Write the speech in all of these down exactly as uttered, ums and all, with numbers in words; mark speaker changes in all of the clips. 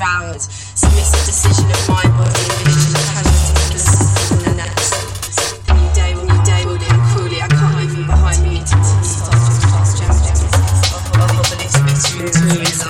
Speaker 1: devoured. Submissive decision of mind, body, and vision. Casualty of the next. The new day will new day will come cruelly. I can't leave you behind me. To start with past gems. Of your beliefs, mystery, and life.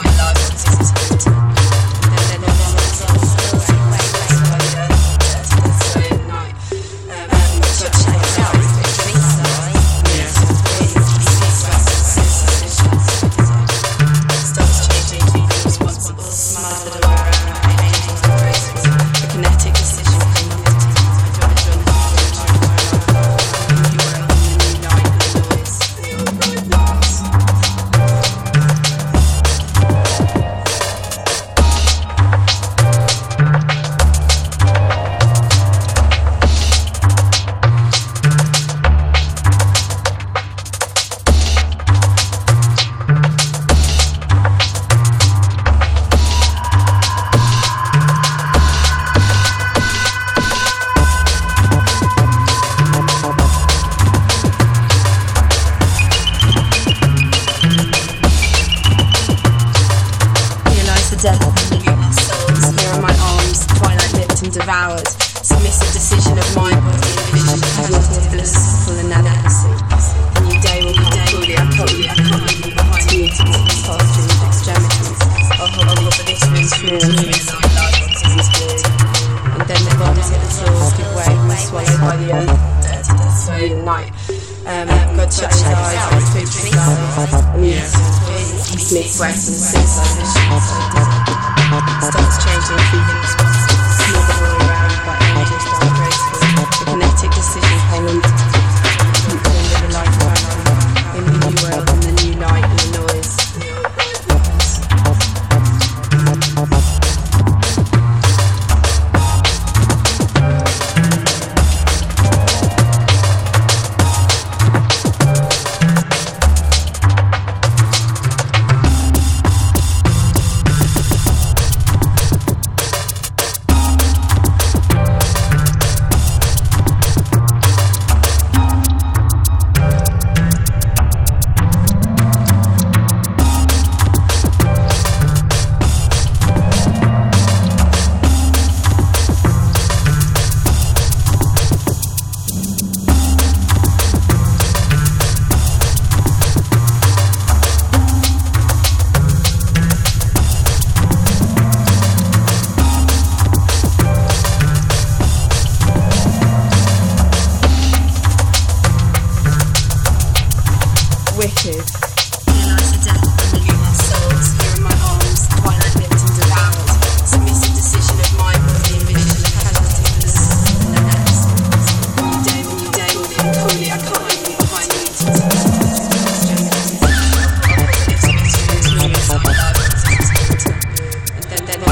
Speaker 1: Devoured, submissive decision of mind, body, and vision. Casualty of philosophical inadequacy. A new day will come cruelly. I can't leave, I can't leave you behind me. To walk this past through with extremities. I'll hold on for this room through and through. And then the bombs hit the floor, give way, and we're swallowed by the earth. Dirty, that's so the night. Um, God shut his eyes, and food for flowers. And East meets West, and suicide mission. Starts changing feelings. Kinetic decision payment. The light in the new world and the new light and the noise. Wicked. Realise the death of a million lost souls. Here in my arms, twilight nipped and devoured. Submissive decision of mind, body, and vision. Casualty of the system and the next. New day will new day will come cruelly. I can't leave you behind me. To and then then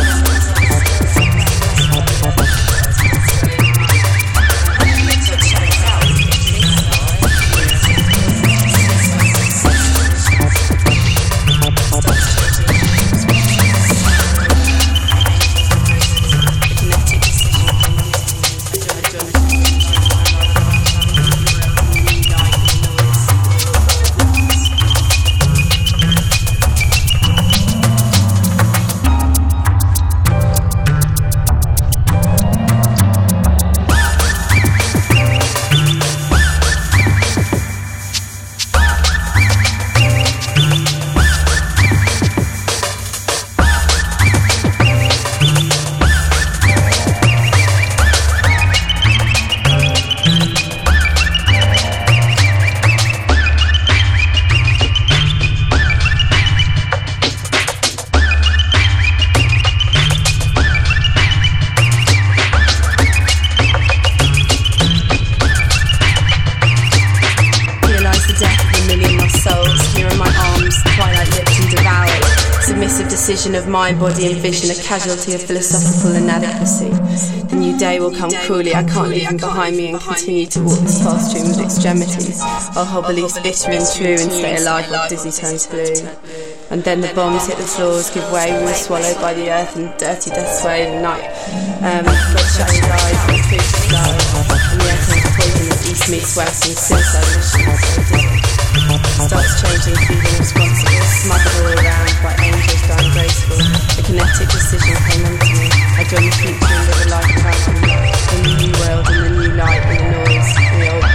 Speaker 1: decision of mind, body, and vision. A casualty of philosophical inadequacy. The new day will come cruelly. I can't leave him behind me and continue to walk this past stream with extremities. I'll hold beliefs bitter and true and stay alive while dizzy turns blue. And then the bombs hit the floors, give way, we were swallowed by the earth and dirty death sway the night. Um, God shut his eyes and food to flow. And the earth and poison as east meets west and suicide missions. starts changing, feeling responsible, smothered all around by angels dying graceful. A kinetic decision came onto me. I dreamed the future and live a lifetime. The new world and the new light and the noise and the old